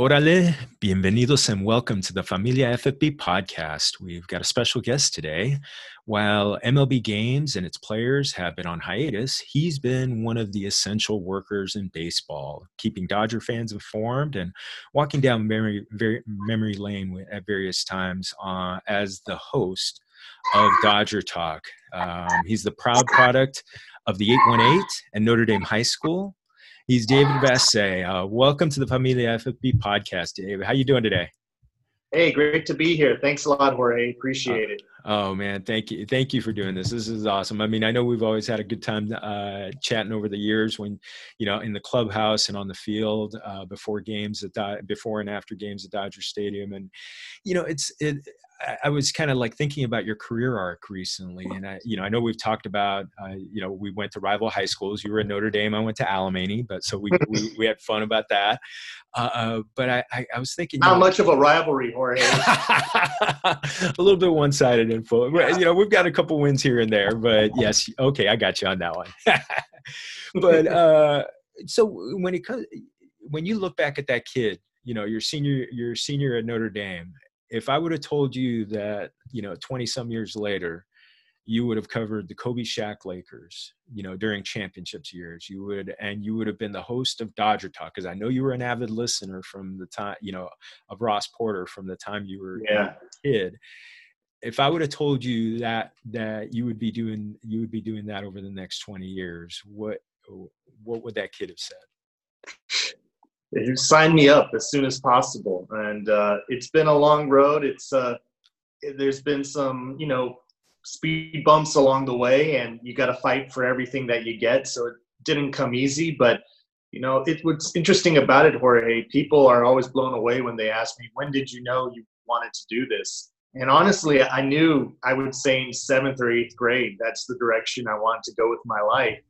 Órale, bienvenidos and welcome to the Familia FFB podcast. We've got a special guest today. While MLB games and its players have been on hiatus, he's been one of the essential workers in baseball, keeping Dodger fans informed and walking down memory lane at various times as the host of Dodger Talk. He's the proud product of the 818 and Notre Dame High School. He's David Vassegh. Welcome to the Familia FFB podcast, David. How you doing today? Hey, great to be here. Thanks a lot, Jorge. Appreciate it. Oh, man. Thank you. Thank you for doing this. This is awesome. I mean, I know we've always had a good time chatting over the years when, in the clubhouse and on the field before games, before and after games at Dodger Stadium. And, I was kind of like thinking about your career arc recently. And I know we've talked about, we went to rival high schools. You were at Notre Dame. I went to Alemany, but so we had fun about that. But I was thinking, not much of a rivalry, Jorge. A little bit one-sided info. We've got a couple wins here and there, but yes. Okay. I got you on that one. But, so when you look back at that kid, your senior at Notre Dame, if I would have told you that, 20 some years later, you would have covered the Kobe Shaq Lakers, during championships years, you would have been the host of Dodger Talk. Cause I know you were an avid listener from the time, of Ross Porter from the time you were a kid. If I would have told you that you would be doing that over the next 20 years, what would that kid have said? You sign me up as soon as possible. And it's been a long road. There's been some, speed bumps along the way, and you got to fight for everything that you get. So it didn't come easy, but what's interesting about it, Jorge, people are always blown away when they ask me, when did you know you wanted to do this? And honestly, I knew, I would say in 7th or 8th grade, that's the direction I wanted to go with my life.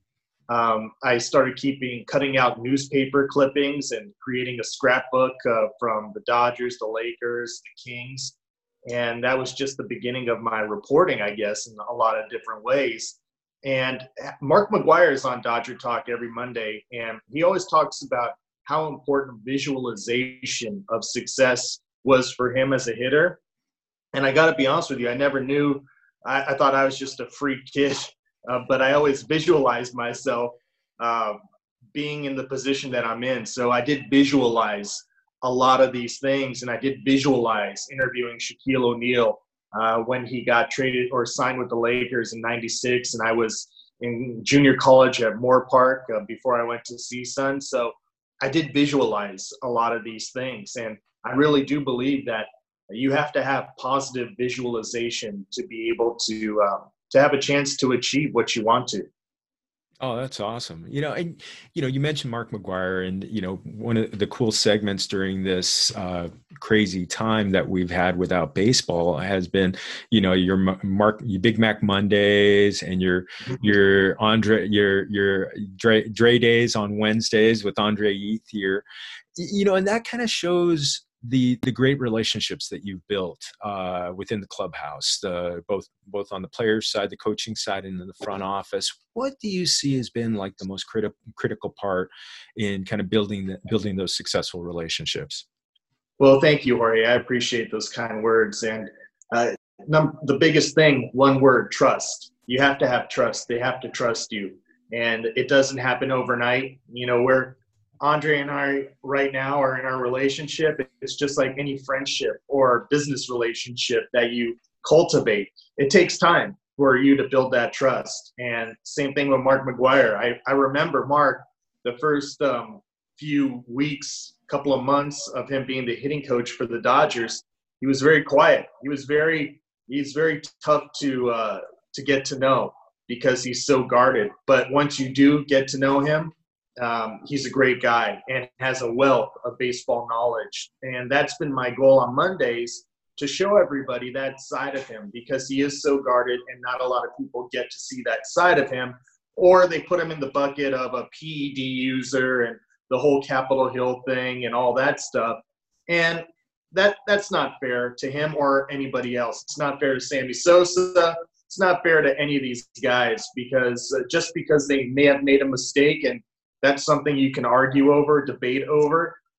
I started cutting out newspaper clippings and creating a scrapbook from the Dodgers, the Lakers, the Kings. And that was just the beginning of my reporting, I guess, in a lot of different ways. And Mark McGwire is on Dodger Talk every Monday, and he always talks about how important visualization of success was for him as a hitter. And I got to be honest with you, I never knew. I thought I was just a freak kid. But I always visualized myself being in the position that I'm in. So I did visualize a lot of these things, and I did visualize interviewing Shaquille O'Neal when he got traded or signed with the Lakers in '96, and I was in junior college at Moore Park before I went to CSUN. So I did visualize a lot of these things, and I really do believe that you have to have positive visualization to be able to have a chance to achieve what you want to. Oh, that's awesome. And, you mentioned Mark McGwire, and, one of the cool segments during this crazy time that we've had without baseball has been, your Big Mac Mondays and your Dre Days on Wednesdays with Andre Yeath here, and that kind of shows the great relationships that you've built within the clubhouse, both on the players side, the coaching side, and in the front office. What do you see has been like the most critical part in kind of building those successful relationships? Well, thank you, Jorge. I appreciate those kind words. And the biggest thing, one word: trust. You have to have trust. They have to trust you, and it doesn't happen overnight. Andre and I right now are in our relationship. It's just like any friendship or business relationship that you cultivate. It takes time for you to build that trust. And same thing with Mark McGwire. I remember Mark, the first few weeks, couple of months of him being the hitting coach for the Dodgers, he was very quiet. He's very tough to get to know because he's so guarded. But once you do get to know him, he's a great guy and has a wealth of baseball knowledge. And that's been my goal on Mondays, to show everybody that side of him, because he is so guarded and not a lot of people get to see that side of him, or they put him in the bucket of a PED user and the whole Capitol Hill thing and all that stuff. And that's not fair to him or anybody else. It's not fair to Sammy Sosa. It's not fair to any of these guys, because just because they may have made a mistake, and that's something you can argue over, debate over,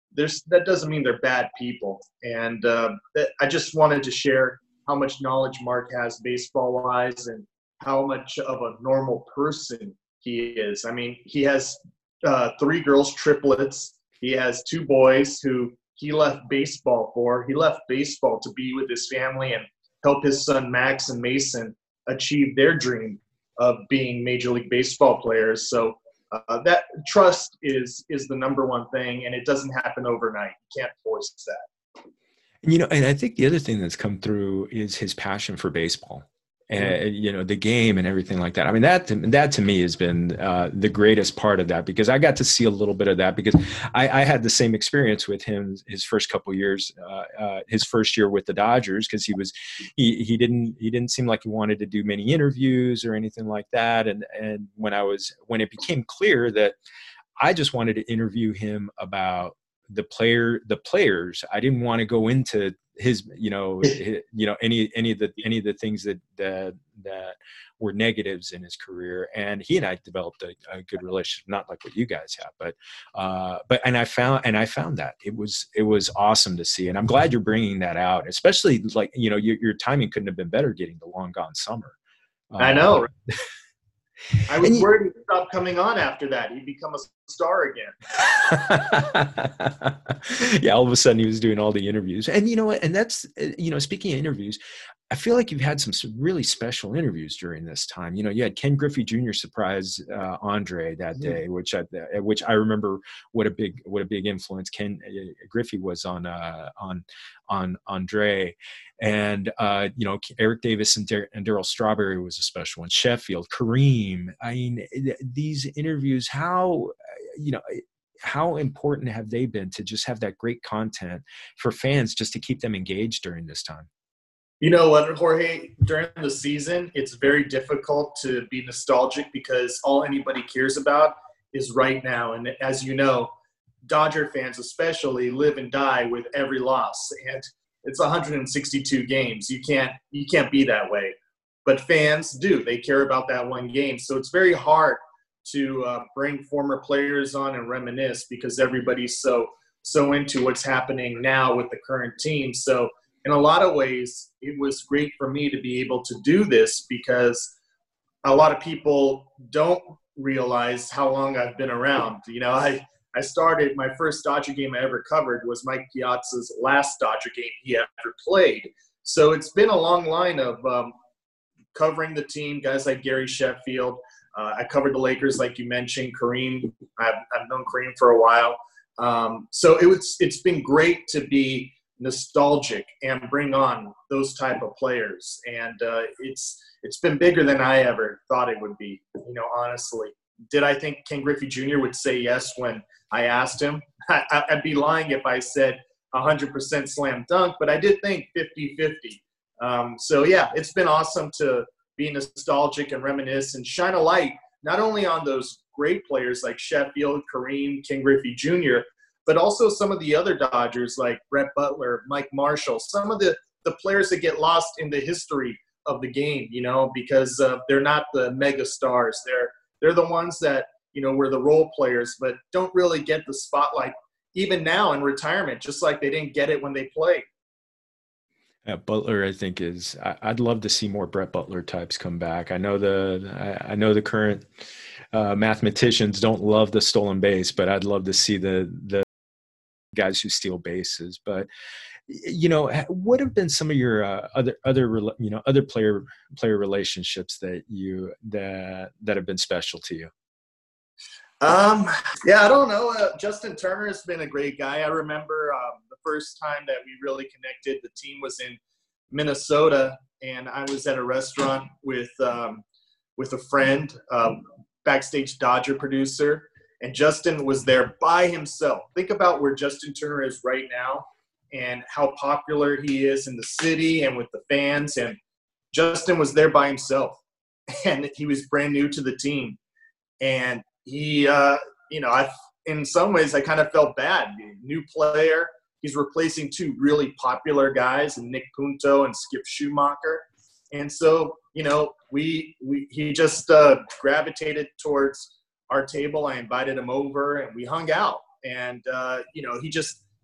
that doesn't mean they're bad people. And I just wanted to share how much knowledge Mark has baseball wise and how much of a normal person he is. I mean, he has 3 girls, triplets. He has 2 boys who he left baseball for. He left baseball to be with his family and help his son Max and Mason achieve their dream of being Major League Baseball players. So that trust is the number one thing, and it doesn't happen overnight. You can't force that. And I think the other thing that's come through is his passion for baseball. And the game and everything like that. I mean, that to me has been the greatest part of that, because I got to see a little bit of that, because I had the same experience with him his first couple of years, his first year with the Dodgers, because he didn't seem like he wanted to do many interviews or anything like that. And when it became clear that I just wanted to interview him about the players, I didn't want to go into his any of the things that were negatives in his career. And he and I developed a good relationship, not like what you guys have, but I found that it was awesome to see. And I'm glad you're bringing that out, especially like, your timing couldn't have been better getting the Long Gone Summer. I know. I was worried he'd stop coming on after that. He'd become a star again. Yeah, all of a sudden he was doing all the interviews. And you know what? And that's, speaking of interviews, I feel like you've had some really special interviews during this time. You had Ken Griffey Jr. surprise Andre that day, which I remember what a big influence Ken Griffey was on Andre. And Eric Davis and Darryl Strawberry was a special one. Sheffield, Kareem. I mean, these interviews, how important have they been to just have that great content for fans, just to keep them engaged during this time? You know what, Jorge? During the season, it's very difficult to be nostalgic, because all anybody cares about is right now. And as you know, Dodger fans especially live and die with every loss. And it's 162 games. You can't be that way. But fans do. They care about that one game. So it's very hard to bring former players on and reminisce, because everybody's so into what's happening now with the current team. So in a lot of ways, it was great for me to be able to do this, because a lot of people don't realize how long I've been around. I started, my first Dodger game I ever covered was Mike Piazza's last Dodger game he ever played. So it's been a long line of covering the team, guys like Gary Sheffield. I covered the Lakers, like you mentioned, Kareem. I've known Kareem for a while. So it's been great to be nostalgic and bring on those type of players. And it's been bigger than I ever thought it would be, honestly. Did I think Ken Griffey Jr. would say yes when I asked him? I'd be lying if I said 100% slam dunk, but I did think 50-50. So yeah, it's been awesome to be nostalgic and reminisce and shine a light not only on those great players like Sheffield, Kareem, Ken Griffey Jr., but also some of the other Dodgers like Brett Butler, Mike Marshall, some of the players that get lost in the history of the game, because they're not the mega stars. They're the ones that, were the role players, but don't really get the spotlight even now in retirement, just like they didn't get it when they played. Butler, I think I'd love to see more Brett Butler types come back. I know the current mathematicians don't love the stolen base, but I'd love to see the guys who steal bases. But what have been some of your other player relationships that have been special to you? Yeah, I don't know. Justin Turner has been a great guy. I remember the first time that we really connected, the team was in Minnesota, and I was at a restaurant with a friend, backstage Dodger producer, and Justin was there by himself. Think about where Justin Turner is right now and how popular he is in the city and with the fans. And Justin was there by himself, and he was brand new to the team. And he, in some ways, I kind of felt bad. New player. He's replacing 2 really popular guys, and Nick Punto and Skip Schumacher. And so, he just gravitated towards our table. I invited him over, and we hung out. And, he just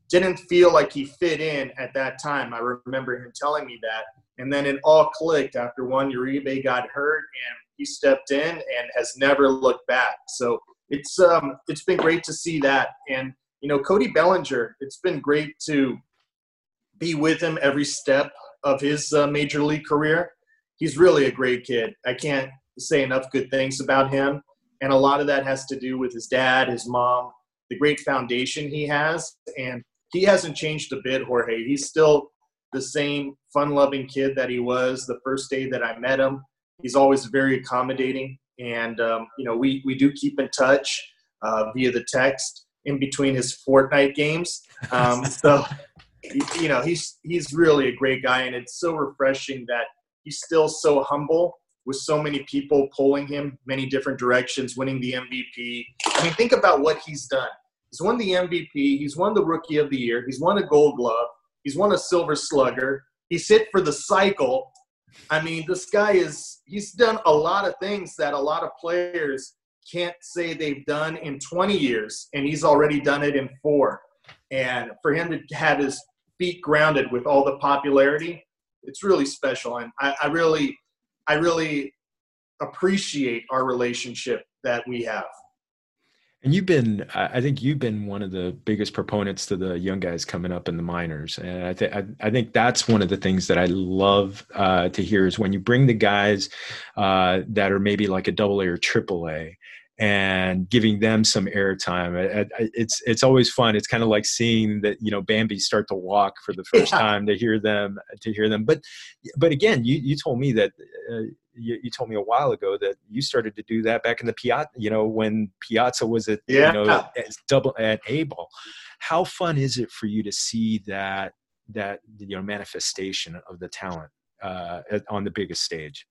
didn't feel like he fit in at that time. I remember him telling me that. And then it all clicked after one Uribe got hurt and he stepped in and has never looked back. So it's been great to see that. And, you know, Cody Bellinger, it's been great to be with him every step of his major league career. He's really a great kid. I can't say enough good things about him. And a lot of that has to do with his dad, his mom, the great foundation he has. And he hasn't changed a bit, Jorge. He's still the same fun-loving kid that he was the first day that I met him. He's always very accommodating. And, you know, we do keep in touch via the text in between his Fortnite games. So, you know, he's really a great guy. And it's so refreshing that he's still so humble with so many people pulling him many different directions, winning the MVP. I mean, think about what he's done. He's won the MVP. He's won the Rookie of the Year. He's won a Gold Glove. He's won a Silver Slugger. He's hit for the cycle. I mean, this guy he's done a lot of things that a lot of players can't say they've done in 20 years, and he's already done it in 4. And for him to have his feet grounded with all the popularity, it's really special. And I really appreciate our relationship that we have. And I think you've been one of the biggest proponents to the young guys coming up in the minors. And I think that's one of the things that I love to hear is when you bring the guys that are maybe like a AA or AAA and giving them some airtime. It's always fun. It's kind of like seeing that, you know, Bambi start to walk for the first time, to hear them. But again, you told me that, you told me a while ago that you started to do that back in the Piazza, you know, when Piazza was at, you know, at A-ball. How fun is it for you to see that, you know, manifestation of the talent on the biggest stage?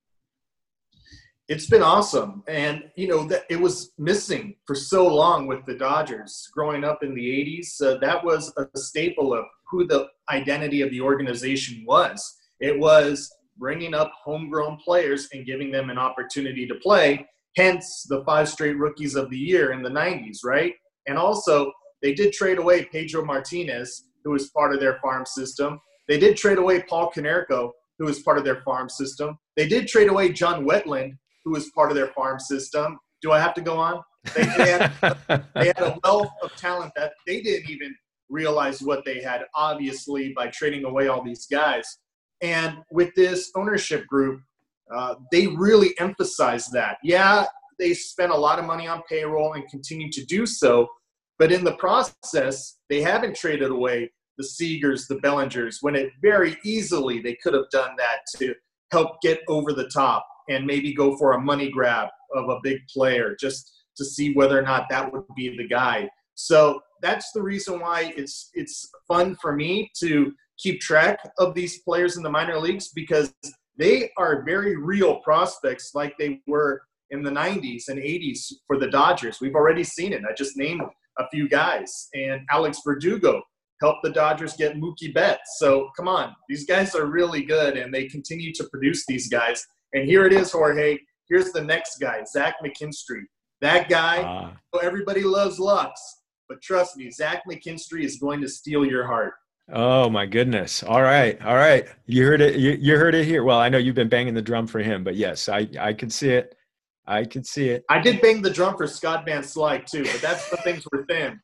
It's been awesome. And, you know, that it was missing for so long with the Dodgers growing up in the 80s. That was a staple of who the identity of the organization was. It was bringing up homegrown players and giving them an opportunity to play, hence the 5 straight Rookies of the Year in the 90s, right? And also, they did trade away Pedro Martinez, who was part of their farm system. They did trade away Paul Konerko, who was part of their farm system. They did trade away John Wetland, who was part of their farm system. Do I have to go on? They had a wealth of talent that they didn't even realize what they had, obviously, by trading away all these guys. And with this ownership group, they really emphasize that. Yeah, they spent a lot of money on payroll and continue to do so, but in the process, they haven't traded away the Seagers, the Bellingers, when it very easily they could have done that to help get over the top and maybe go for a money grab of a big player just to see whether or not that would be the guy. So that's the reason why it's fun for me to keep track of these players in the minor leagues, because they are very real prospects like they were in the 90s and 80s for the Dodgers. We've already seen it. I just named a few guys. And Alex Verdugo helped the Dodgers get Mookie Betts. So come on, these guys are really good, and they continue to produce these guys. And here it is, Jorge. Here's the next guy, Zach McKinstry. That guy, everybody loves Lux, but trust me, Zach McKinstry is going to steal your heart. Oh my goodness. All right. You heard it. You heard it here. Well, I know you've been banging the drum for him, but yes, I could see it. I did bang the drum for Scott Van Slyke too, but that's the things were thin.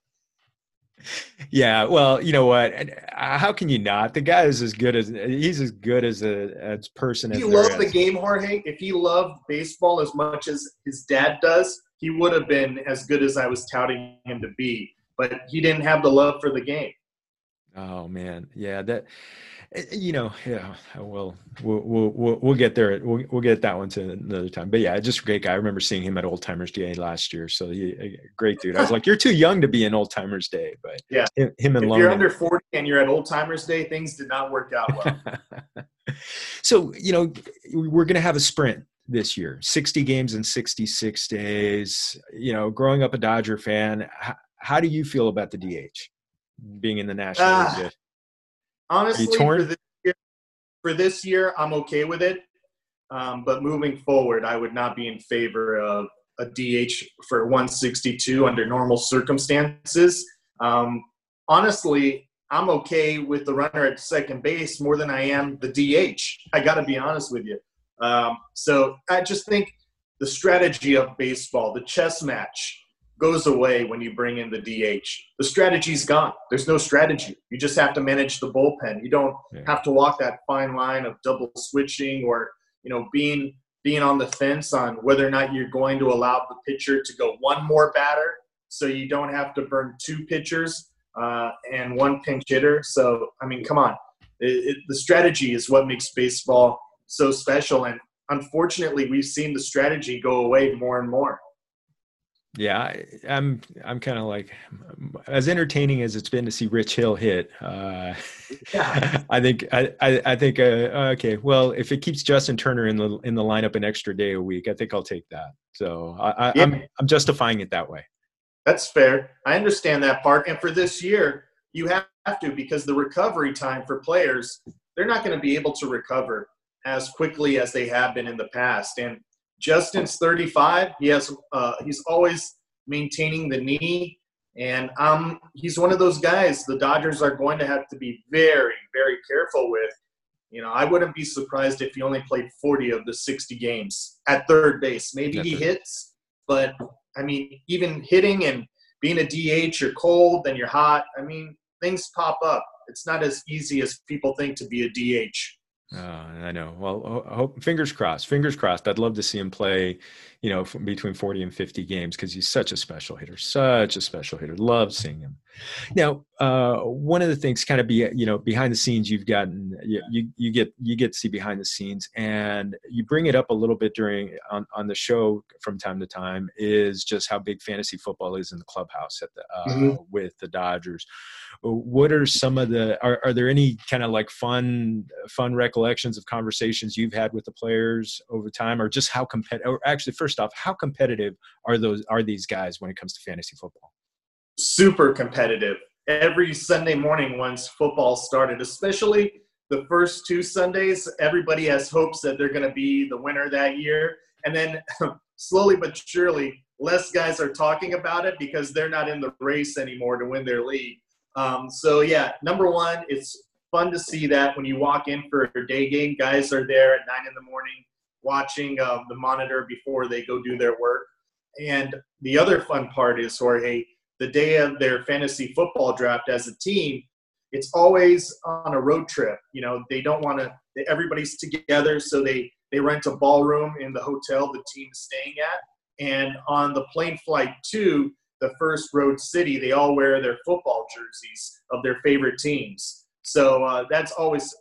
Yeah. Well, you know what? How can you not? The guy is he's as good as a person. If he loved the game, Jorge, if he loved baseball as much as his dad does, he would have been as good as I was touting him to be, but he didn't have the love for the game. Oh man. Yeah. That, you know, yeah, we'll get there. We'll get that one to another time, but yeah, just a great guy. I remember seeing him at Old Timers Day last year. So great dude. I was like, you're too young to be in Old Timers Day, but yeah, him and if you're under 40 and you're at Old Timers Day, things did not work out well. So, you know, we're going to have a sprint this year, 60 games in 66 days. You know, growing up a Dodger fan, how do you feel about the DH being in the National League? Honestly, for this year, I'm okay with it. But moving forward, I would not be in favor of a DH for 162 under normal circumstances. Honestly, I'm okay with the runner at second base more than I am the DH. I got to be honest with you. So I just think the strategy of baseball, the chess match, goes away when you bring in the DH. The strategy's gone. There's no strategy. You just have to manage the bullpen. You don't have to walk that fine line of double switching or, being on the fence on whether or not you're going to allow the pitcher to go one more batter so you don't have to burn two pitchers and one pinch hitter. So, I mean, come on. The strategy is what makes baseball so special. And unfortunately, we've seen the strategy go away more and more. Yeah, I'm kind of like, as entertaining as it's been to see Rich Hill hit. Yeah. I think okay. Well, if it keeps Justin Turner in the lineup an extra day a week, I think I'll take that. So I'm justifying it that way. That's fair. I understand that part. And for this year, you have to, because the recovery time for players, they're not going to be able to recover as quickly as they have been in the past. And Justin's 35. He's always maintaining the knee, and he's one of those guys the Dodgers are going to have to be very, very careful with. I wouldn't be surprised if he only played 40 of the 60 games at third base. Maybe he hits, but I mean, even hitting and being a DH, you're cold, then you're hot. I mean, things pop up. It's not as easy as people think to be a DH. I know. Well, fingers crossed. I'd love to see him play, between 40 and 50 games because he's such a special hitter. Love seeing him. Now, one of the things kind of behind the scenes you've gotten, you get to see behind the scenes, and you bring it up a little bit on the show from time to time, is just how big fantasy football is in the clubhouse with the Dodgers. What are some of are there any kind of like fun recollections of conversations you've had with the players over time, or just how competitive, or actually first off, how competitive are these guys when it comes to fantasy football? Super competitive. Every Sunday morning once football started, especially the first two Sundays, everybody has hopes that they're going to be the winner that year. And then slowly but surely, less guys are talking about it because they're not in the race anymore to win their league. So yeah, number one, it's fun to see that when you walk in for a day game, guys are there at 9 a.m. watching the monitor before they go do their work. And the other fun part is, Jorge, the day of their fantasy football draft as a team, it's always on a road trip. They don't want to, everybody's together, so they rent a ballroom in the hotel the team is staying at. And on the plane flight to the first road city, they all wear their football jerseys of their favorite teams. So that's always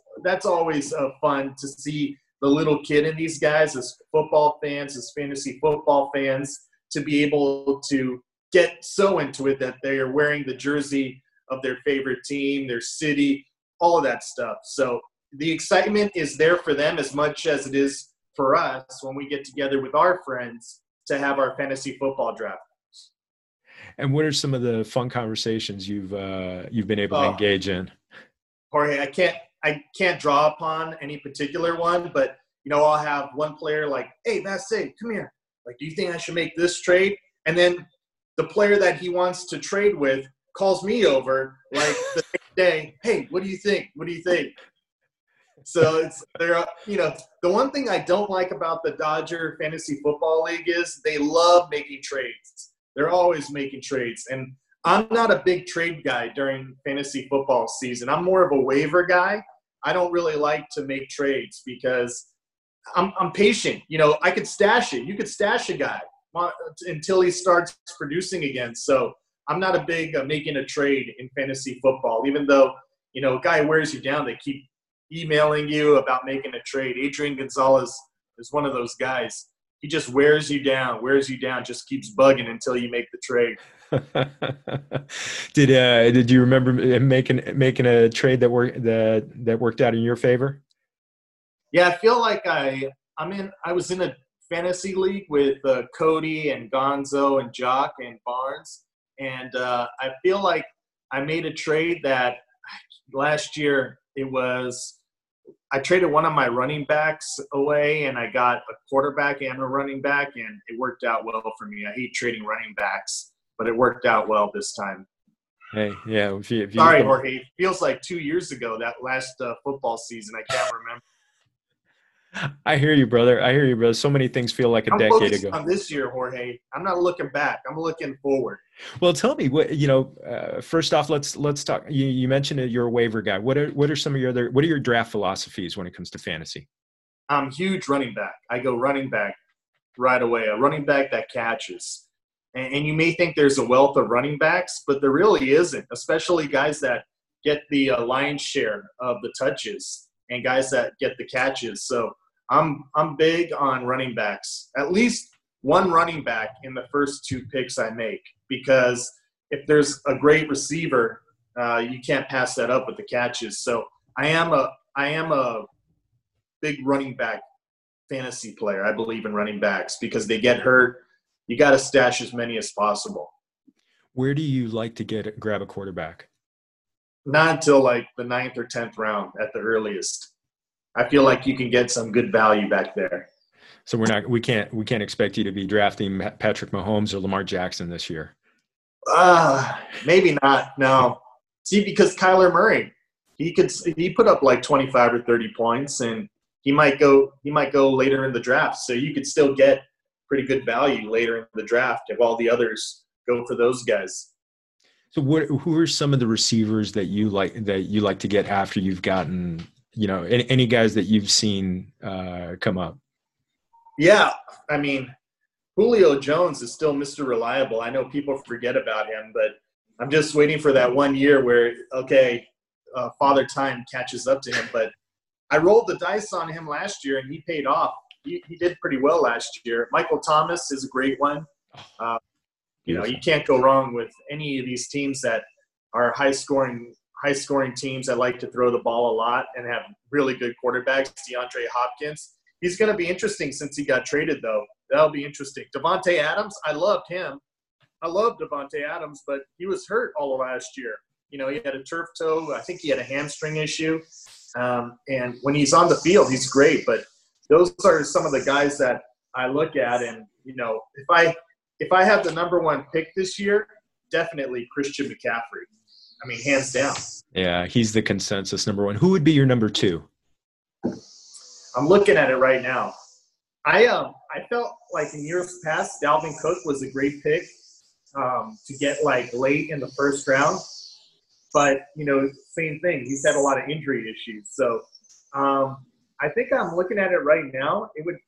fun to see the little kid in these guys as football fans, as fantasy football fans, to be able to get so into it that they are wearing the jersey of their favorite team, their city, all of that stuff. So the excitement is there for them as much as it is for us when we get together with our friends to have our fantasy football draft. And what are some of the fun conversations you've been able to engage in? Jorge, I can't draw upon any particular one, but I'll have one player like, "Hey, Vassay, come here. Like, do you think I should make this trade?" And then the player that he wants to trade with calls me over like the next day. "Hey, what do you think? What do you think?" So the one thing I don't like about the Dodger Fantasy Football League is they love making trades. They're always making trades. And I'm not a big trade guy during fantasy football season. I'm more of a waiver guy. I don't really like to make trades because I'm patient. I could stash it. You could stash a guy until he starts producing again. So I'm not a big making a trade in fantasy football, even though, a guy wears you down. They keep emailing you about making a trade. Adrian Gonzalez is one of those guys. He just wears you down, just keeps bugging until you make the trade. Did you remember making a trade that worked out in your favor? Yeah, I feel like I was in a fantasy league with Cody and Gonzo and Jock and Barnes, and I feel like I made a trade that last year I traded one of my running backs away, and I got a quarterback and a running back, and it worked out well for me. I hate trading running backs, but it worked out well this time. Hey, yeah. If you get Sorry, the, Jorge. It feels like 2 years ago, that last football season. I can't remember. I hear you, brother. I hear you, brother. So many things feel like a I'm decade focused ago. on this year, Jorge. I'm not looking back. I'm looking forward. Well, tell me what first off, let's talk. You mentioned that you're a waiver guy. What are some of your other? What are your draft philosophies when it comes to fantasy? I'm huge running back. I go running back right away. A running back that catches. And you may think there's a wealth of running backs, but there really isn't, especially guys that get the lion's share of the touches and guys that get the catches. So I'm big on running backs. At least one running back in the first two picks I make, because if there's a great receiver, you can't pass that up with the catches. So I am a big running back fantasy player. I believe in running backs because they get hurt. You got to stash as many as possible. Where do you like to grab a quarterback? Not until like the 9th or 10th round at the earliest. I feel like you can get some good value back there. So we can't expect you to be drafting Patrick Mahomes or Lamar Jackson this year. Maybe not. No. See, because Kyler Murray, he put up like 25 or 30 points, and he might go later in the draft. So you could still get pretty good value later in the draft if all the others go for those guys. So who are some of the receivers that you like to get after you've gotten, any guys that you've seen come up? Yeah, I mean, Julio Jones is still Mr. Reliable. I know people forget about him, but I'm just waiting for that 1 year where, Father Time catches up to him. But I rolled the dice on him last year, and he paid off. He did pretty well last year. Michael Thomas is a great one. You can't go wrong with any of these teams that are high-scoring teams that like to throw the ball a lot and have really good quarterbacks. DeAndre Hopkins. He's going to be interesting since he got traded, though. That'll be interesting. Davante Adams, I loved him. I love Davante Adams, but he was hurt all of last year. He had a turf toe. I think he had a hamstring issue. And when he's on the field, he's great. But those are some of the guys that I look at. And, if I have the number one pick this year, definitely Christian McCaffrey. I mean, hands down. Yeah, he's the consensus number one. Who would be your number two? I'm looking at it right now. I felt like in years past, Dalvin Cook was a great pick to get like late in the first round. But, same thing. He's had a lot of injury issues. So I think I'm looking at it right now.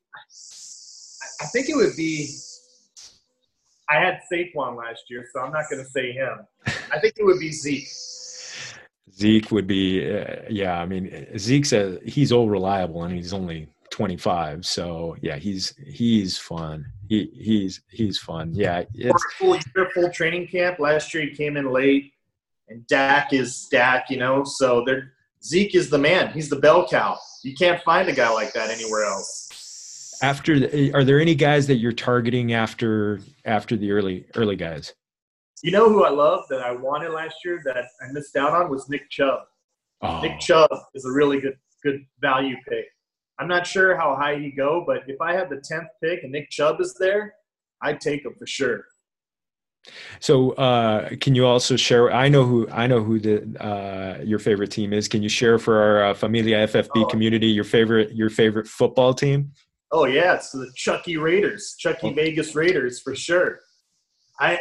I think it would be – I had Saquon last year, so I'm not going to say him. I think it would be Zeke. Zeke would be, I mean, he's all reliable, and he's only 25. So yeah, he's fun. He's fun. Yeah, it's full training camp. Last year he came in late, and Dak is Dak. So Zeke is the man. He's the bell cow. You can't find a guy like that anywhere else. Are there any guys that you're targeting after the early guys? Who I love that I wanted last year that I missed out on was Nick Chubb. Oh. Nick Chubb is a really good value pick. I'm not sure how high he'd go, but if I had the 10th pick and Nick Chubb is there, I'd take him for sure. So can you also share? I know who your favorite team is. Can you share for our Familia FFB community your favorite football team? Oh yeah, it's the Chucky Raiders, Vegas Raiders for sure. I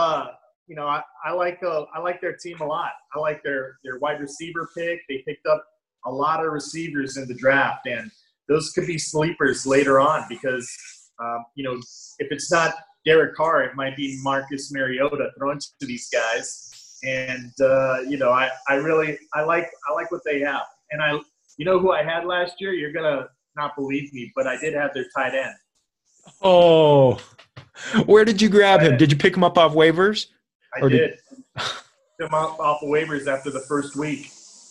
like their team a lot. I like their wide receiver pick. They picked up a lot of receivers in the draft, and those could be sleepers later on because if it's not Derek Carr, it might be Marcus Mariota thrown to these guys. And I like what they have. And who I had last year? You're gonna not believe me, but I did have their tight end. Oh, where did you grab him? Did you pick him up off waivers? I did. Pick him up off of waivers after the first week.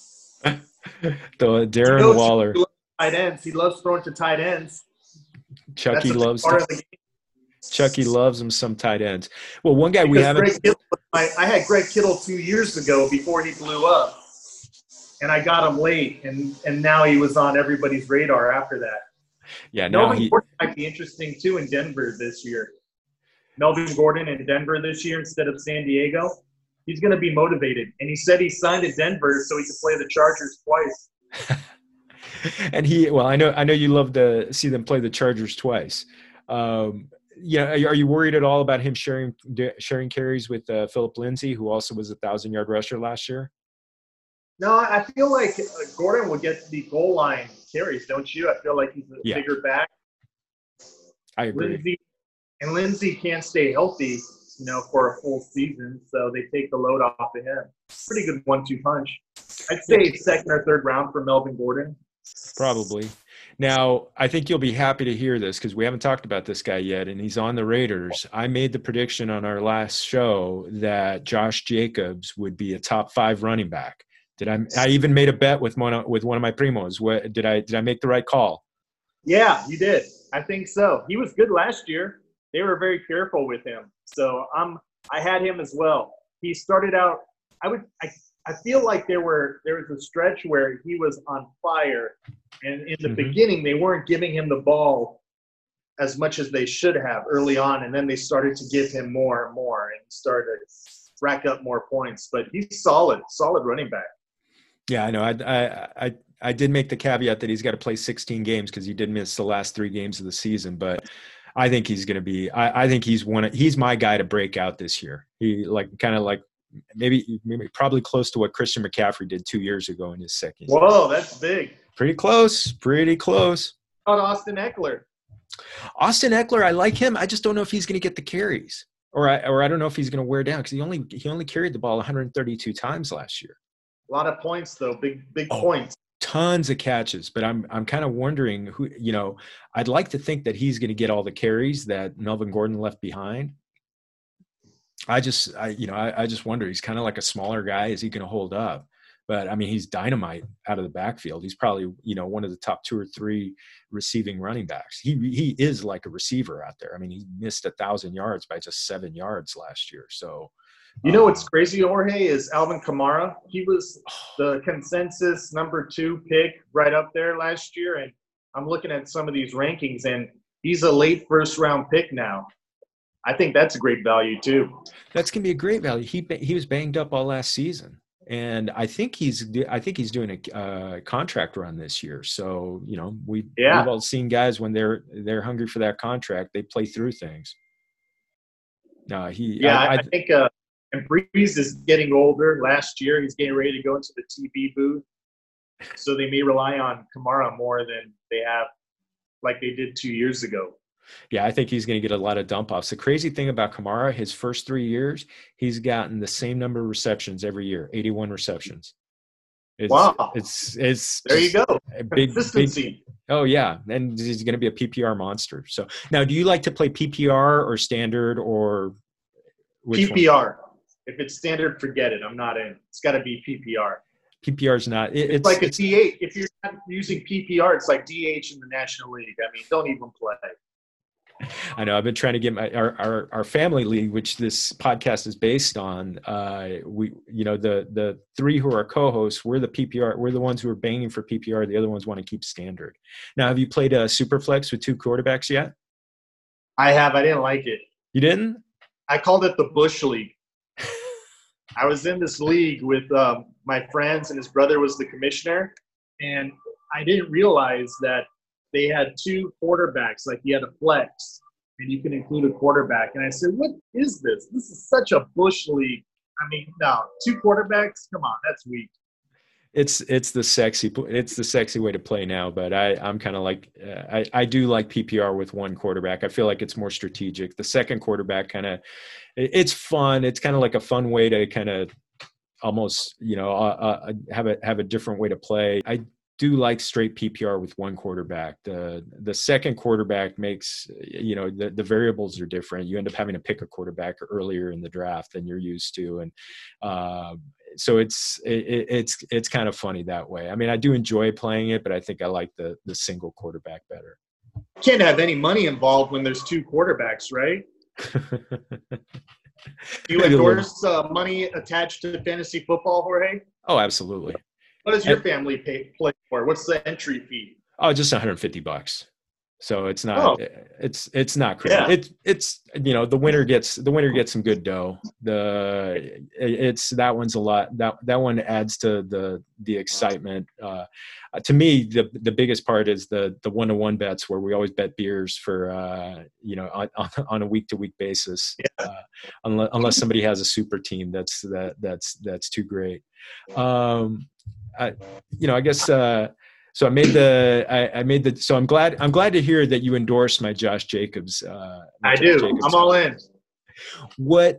Darren Waller. Tight ends. He loves throwing to tight ends. Chucky loves him some tight ends. Well, one guy I had Greg Kittle 2 years ago before he blew up. And I got him late, and now he was on everybody's radar after that. Yeah, Melvin Gordon might be interesting too in Denver this year. Melvin Gordon in Denver this year instead of San Diego. he's going to be motivated. And he said he signed at Denver so he could play the Chargers twice. And I know you love to see them play the Chargers twice. Are you worried at all about him sharing carries with Philip Lindsay, who also was 1,000-yard rusher last year? No, I feel like Gordon will get the goal line carries, don't you? I feel like he's a bigger back. I agree. Lindsay can't stay healthy, for a full season, so they take the load off of him. Pretty good 1-2 punch. I'd say second or third round for Melvin Gordon. Probably. Now, I think you'll be happy to hear this because we haven't talked about this guy yet, and he's on the Raiders. I made the prediction on our last show that Josh Jacobs would be a top 5 running back. I even made a bet with one of my primos. Did I make the right call? Yeah, you did. I think so. He was good last year. They were very careful with him. So I had him as well. He started out I feel like there was a stretch where he was on fire, and in the beginning they weren't giving him the ball as much as they should have early on, and then they started to give him more and more and started to rack up more points. But he's solid running back. Yeah, I know. I did make the caveat that he's got to play 16 games because he did miss the last 3 games of the season, but I think he's going to be. I think he's my guy to break out this year. He maybe probably close to what Christian McCaffrey did 2 years ago in his second year. Whoa, that's big. Pretty close. How about Austin Eckler? Austin Eckler, I like him. I just don't know if he's going to get the carries, or I don't know if he's going to wear down because he only carried the ball 132 times last year. A lot of points though, big points. Tons of catches, but I'm kind of wondering who. I'd like to think that he's going to get all the carries that Melvin Gordon left behind. I just wonder. He's kind of like a smaller guy. Is he going to hold up? But I mean, he's dynamite out of the backfield. He's probably one of the top 2 or 3 receiving running backs. He is like a receiver out there. I mean, he missed 1,000 yards by just 7 yards last year. So. What's crazy, Jorge, is Alvin Kamara. He was the consensus number 2 pick right up there last year, and I'm looking at some of these rankings, and he's a late first-round pick now. I think that's a great value too. That's going to be a great value. He was banged up all last season, and I think he's doing a contract run this year. So we've all seen guys when they're hungry for that contract, they play through things. No, I think. And Breeze is getting older. Last year, he's getting ready to go into the TV booth. So they may rely on Kamara more than they have, like they did 2 years ago. Yeah, I think he's going to get a lot of dump offs. The crazy thing about Kamara, his first 3 years, he's gotten the same number of receptions every year, 81 receptions. Wow. It's there you go. Consistency. Oh, yeah. And he's going to be a PPR monster. So now, do you like to play PPR or standard or which PPR? One? If it's standard, forget it. I'm not in. It's got to be PPR. PPR is not. It's like a DH. If you're not using PPR, it's like DH in the National League. I mean, don't even play. I know. I've been trying to get our family league, which this podcast is based on. The 3 who are co-hosts, we're the PPR. We're the ones who are banging for PPR. The other ones want to keep standard. Now, have you played a Superflex with 2 quarterbacks yet? I have. I didn't like it. You didn't? I called it the Bush League. I was in this league with my friends, and his brother was the commissioner, and I didn't realize that they had 2 quarterbacks. Like, you had a flex, and you can include a quarterback. And I said, what is this? This is such a Bush League. I mean, no, 2 quarterbacks? Come on, that's weak. It's the sexy way to play now, but I'm kind of like I do like PPR with 1 quarterback. I feel like it's more strategic. The second quarterback it's fun. It's kind of like a fun way to kind of almost have a different way to play. I do like straight PPR with 1 quarterback. The second quarterback makes the variables are different. You end up having to pick a quarterback earlier in the draft than you're used to, and so it's kind of funny that way. I mean, I do enjoy playing it, but I think I like the single quarterback better. You can't have any money involved when there's 2 quarterbacks, right? You endorse money attached to fantasy football, Jorge? Oh, absolutely. What does your family play for? What's the entry fee? Oh, just $150. So it's not Oh, it's not crazy. yeah. It's the winner gets some good dough. It's that one's a lot. That one adds to the excitement. To me, the biggest part is the 1-to-1 bets where we always bet beers for on a week to week basis. Unless somebody has a super team that's too great. I guess. So so I'm glad to hear that you endorsed my Josh Jacobs. I do. I'm all in. What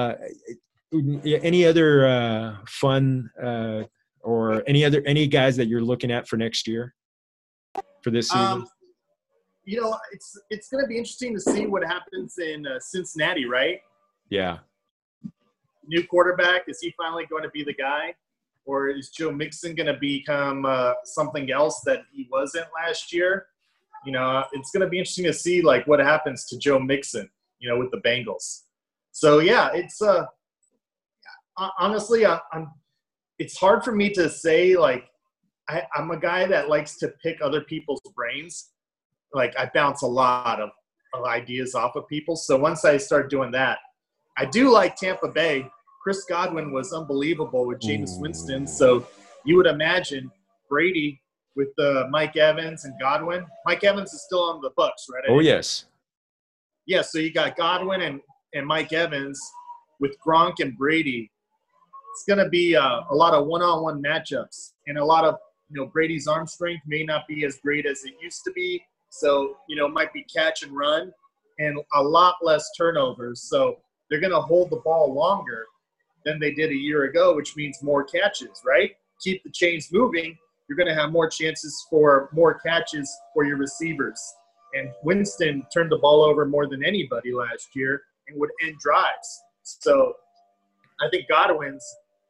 any other fun or any guys that you're looking at for next year for this season? It's going to be interesting to see what happens in Cincinnati, right? Yeah. New quarterback, is he finally going to be the guy? Or is Joe Mixon going to become something else that he wasn't last year? It's going to be interesting to see like what happens to Joe Mixon, with the Bengals. So yeah, it's honestly, it's hard for me to say. Like, I'm a guy that likes to pick other people's brains. Like, I bounce a lot of ideas off of people. So once I start doing that, I do like Tampa Bay. Chris Godwin was unbelievable with Jameis Winston. So you would imagine Brady with Mike Evans and Godwin. Mike Evans is still on the Bucs, right? Oh, yes. Yeah, so you got Godwin and Mike Evans with Gronk and Brady. It's going to be a lot of one-on-one matchups. And a lot of, Brady's arm strength may not be as great as it used to be. So, it might be catch and run and a lot less turnovers. So they're going to hold the ball longer than they did a year ago, which means more catches, right? Keep the chains moving. You're going to have more chances for more catches for your receivers. And Winston turned the ball over more than anybody last year and would end drives. So I think Godwin's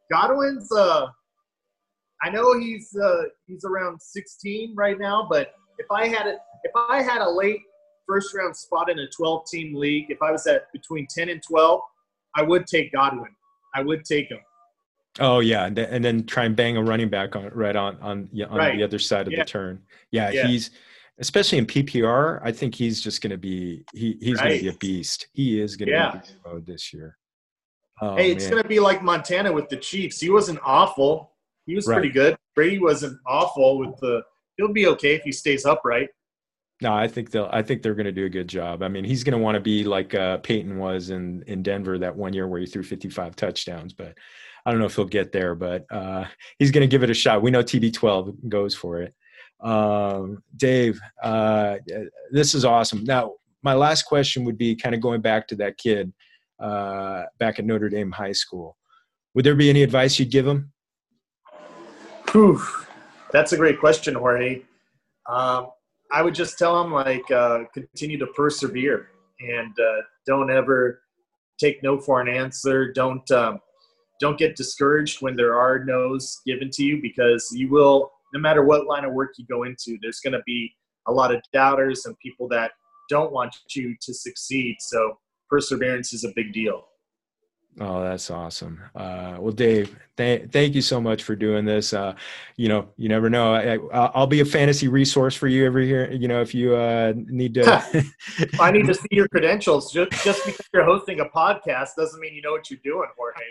I know he's around 16 right now, but if I had a late first round spot in a 12-team league, if I was at between 10 and 12, I would take Godwin. I would take him. Oh yeah, and then try and bang a running back on the other side of the turn. Yeah, he's especially in PPR. I think he's just going to be he's going to be a beast. He is going to be mode this year. Oh, hey, it's going to be like Montana with the Chiefs. He wasn't awful. He was pretty good. Brady wasn't awful he'll be okay if he stays upright. No, I think they're going to do a good job. I mean, he's going to want to be like Peyton was in Denver that one year where he threw 55 touchdowns, but I don't know if he'll get there, but he's going to give it a shot. We know TB12 goes for it. Dave, this is awesome. Now, my last question would be kind of going back to that kid back at Notre Dame High School. Would there be any advice you'd give him? Whew. That's a great question, Jorge. I would just tell him, continue to persevere and don't ever take no for an answer. Don't get discouraged when there are no's given to you, because you will, no matter what line of work you go into, there's going to be a lot of doubters and people that don't want you to succeed. So perseverance is a big deal. Oh, that's awesome. Well, Dave, thank you so much for doing this. You never know. I'll be a fantasy resource for you every year. If you need to. I need to see your credentials. Just because you're hosting a podcast doesn't mean you know what you're doing,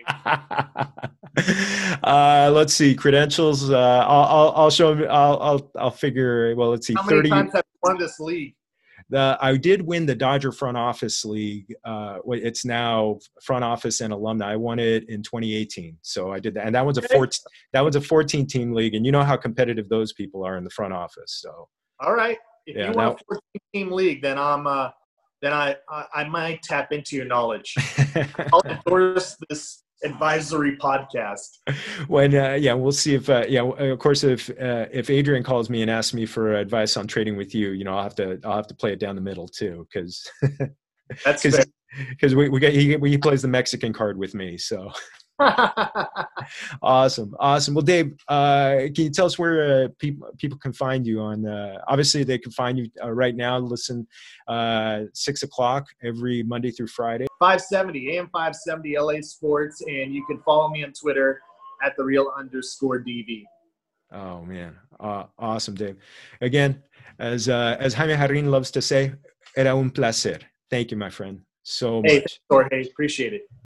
Jorge. Let's see credentials. I'll show them. I'll figure. Well, let's see. How many times have you won this league? I did win the Dodger Front Office League. It's now Front Office and Alumni. I won it in 2018, so I did that, and that was a 14-team league, and you know how competitive those people are in the front office. So, all right, if you want a 14-team league, then I might tap into your knowledge. I'll endorse this advisory podcast. When we'll see if of course if Adrian calls me and asks me for advice on trading with you, I'll have to play it down the middle too, because that's because he plays the Mexican card with me. So awesome. Well, Dave, can you tell us where people can find you on? Obviously, they can find you right now. Listen, 6 o'clock every Monday through Friday. 570 AM 570 LA Sports, and you can follow me on Twitter at @thereal_DV. Oh man, awesome, Dave. Again, as Jaime Harin loves to say, era un placer. Thank you, my friend, so Hey, thanks, much. Jorge. Appreciate it.